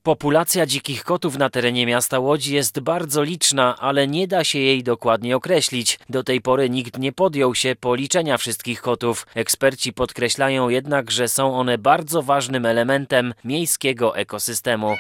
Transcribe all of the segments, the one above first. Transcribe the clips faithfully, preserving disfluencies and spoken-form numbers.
Populacja dzikich kotów na terenie miasta Łodzi jest bardzo liczna, ale nie da się jej dokładnie określić. Do tej pory nikt nie podjął się policzenia wszystkich kotów. Eksperci podkreślają jednak, że są one bardzo ważnym elementem miejskiego ekosystemu.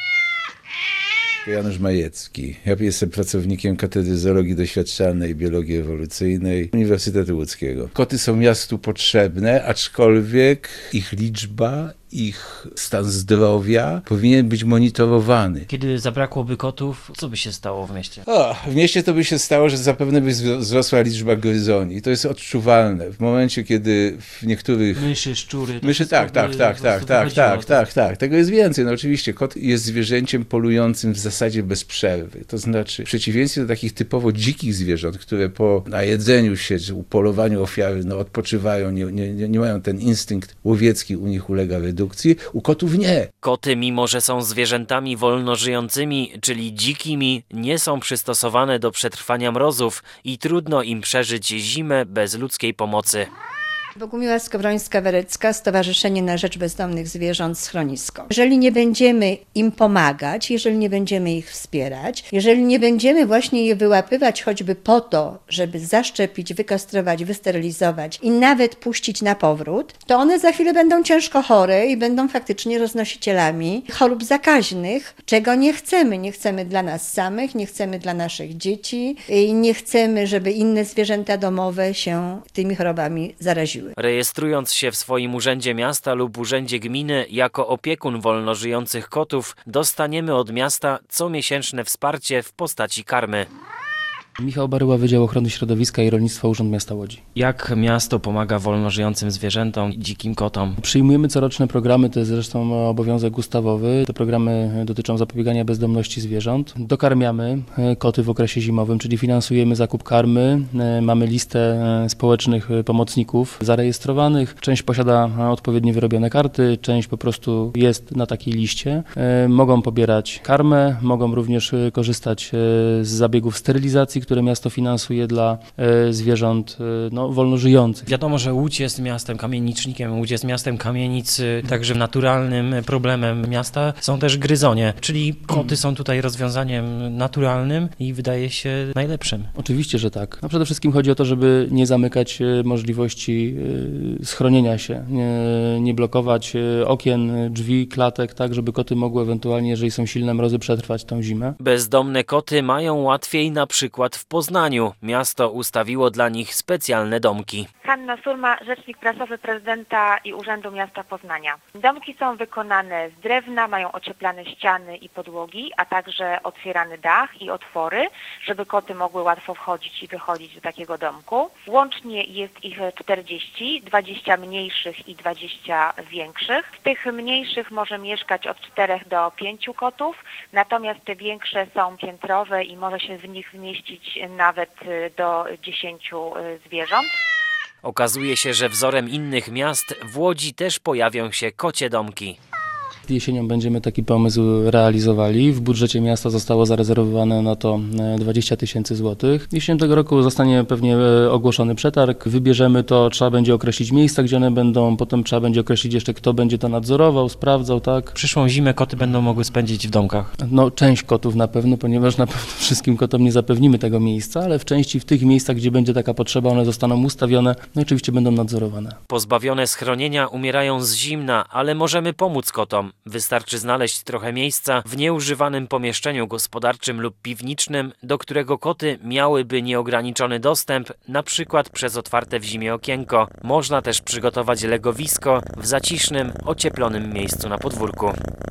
Janusz Majecki. Ja jestem pracownikiem Katedry Zoologii Doświadczalnej i Biologii Ewolucyjnej Uniwersytetu Łódzkiego. Koty są miastu potrzebne, aczkolwiek ich liczba, ich stan zdrowia powinien być monitorowany. Kiedy zabrakłoby kotów, co by się stało w mieście? O, w mieście to by się stało, że zapewne by wzrosła liczba gryzoni. To jest odczuwalne. W momencie, kiedy w niektórych... Myszy, szczury... Myszy, tak, tak, tak, tak, tak, tak, tak, tak. Tego jest więcej. No oczywiście, kot jest zwierzęciem polującym w zasadzie bez przerwy. To znaczy, w przeciwieństwie do takich typowo dzikich zwierząt, które po najedzeniu się, czy upolowaniu ofiary, no odpoczywają, nie, nie, nie mają ten instynkt łowiecki, u nich ulega redukcji. U kotów nie. Koty, mimo że są zwierzętami wolnożyjącymi, czyli dzikimi, nie są przystosowane do przetrwania mrozów i trudno im przeżyć zimę bez ludzkiej pomocy. Bogumiła Skowrońska-Werecka, Stowarzyszenie na Rzecz Bezdomnych Zwierząt Schronisko. Jeżeli nie będziemy im pomagać, jeżeli nie będziemy ich wspierać, jeżeli nie będziemy właśnie je wyłapywać choćby po to, żeby zaszczepić, wykastrować, wysterylizować i nawet puścić na powrót, to one za chwilę będą ciężko chore i będą faktycznie roznosicielami chorób zakaźnych, czego nie chcemy. Nie chcemy dla nas samych, nie chcemy dla naszych dzieci i nie chcemy, żeby inne zwierzęta domowe się tymi chorobami zaraziły. Rejestrując się w swoim urzędzie miasta lub urzędzie gminy jako opiekun wolnożyjących kotów, dostaniemy od miasta comiesięczne wsparcie w postaci karmy. Michał Baryła, Wydział Ochrony Środowiska i Rolnictwa, Urząd Miasta Łodzi. Jak miasto pomaga wolnożyjącym zwierzętom, dzikim kotom? Przyjmujemy coroczne programy, to jest zresztą obowiązek ustawowy. Te programy dotyczą zapobiegania bezdomności zwierząt. Dokarmiamy koty w okresie zimowym, czyli finansujemy zakup karmy. Mamy listę społecznych pomocników zarejestrowanych. Część posiada odpowiednio wyrobione karty, część po prostu jest na takiej liście. Mogą pobierać karmę, mogą również korzystać z zabiegów sterylizacji, które miasto finansuje dla e, zwierząt e, no, wolnożyjących. Wiadomo, że Łódź jest miastem kamienicznikiem, Łódź jest miastem kamienic, także naturalnym problemem miasta są też gryzonie, czyli koty są tutaj rozwiązaniem naturalnym i wydaje się najlepszym. Oczywiście, że tak. No przede wszystkim chodzi o to, żeby nie zamykać możliwości e, schronienia się, nie, nie blokować okien, drzwi, klatek, tak, żeby koty mogły ewentualnie, jeżeli są silne mrozy, przetrwać tą zimę. Bezdomne koty mają łatwiej na przykład w Poznaniu. Miasto ustawiło dla nich specjalne domki. Hanna Surma, rzecznik prasowy prezydenta i Urzędu Miasta Poznania. Domki są wykonane z drewna, mają ocieplane ściany i podłogi, a także otwierany dach i otwory, żeby koty mogły łatwo wchodzić i wychodzić do takiego domku. Łącznie jest ich czterdzieści, dwadzieścia mniejszych i dwadzieścia większych. W tych mniejszych może mieszkać od czterech do pięciu kotów, natomiast te większe są piętrowe i może się w nich zmieścić nawet do dziesięciu zwierząt. Okazuje się, że wzorem innych miast w Łodzi też pojawią się kocie domki. Jesienią będziemy taki pomysł realizowali. W budżecie miasta zostało zarezerwowane na to dwadzieścia tysięcy złotych. Jesienią tego roku zostanie pewnie ogłoszony przetarg. Wybierzemy to, trzeba będzie określić miejsca, gdzie one będą, potem trzeba będzie określić jeszcze, kto będzie to nadzorował, sprawdzał, tak? Przyszłą zimę koty będą mogły spędzić w domkach. No, część kotów na pewno, ponieważ na pewno wszystkim kotom nie zapewnimy tego miejsca, ale w części w tych miejscach, gdzie będzie taka potrzeba, one zostaną ustawione, no i oczywiście będą nadzorowane. Pozbawione schronienia umierają z zimna, ale możemy pomóc kotom. Wystarczy znaleźć trochę miejsca w nieużywanym pomieszczeniu gospodarczym lub piwniczym, do którego koty miałyby nieograniczony dostęp, na przykład przez otwarte w zimie okienko. Można też przygotować legowisko w zacisznym, ocieplonym miejscu na podwórku.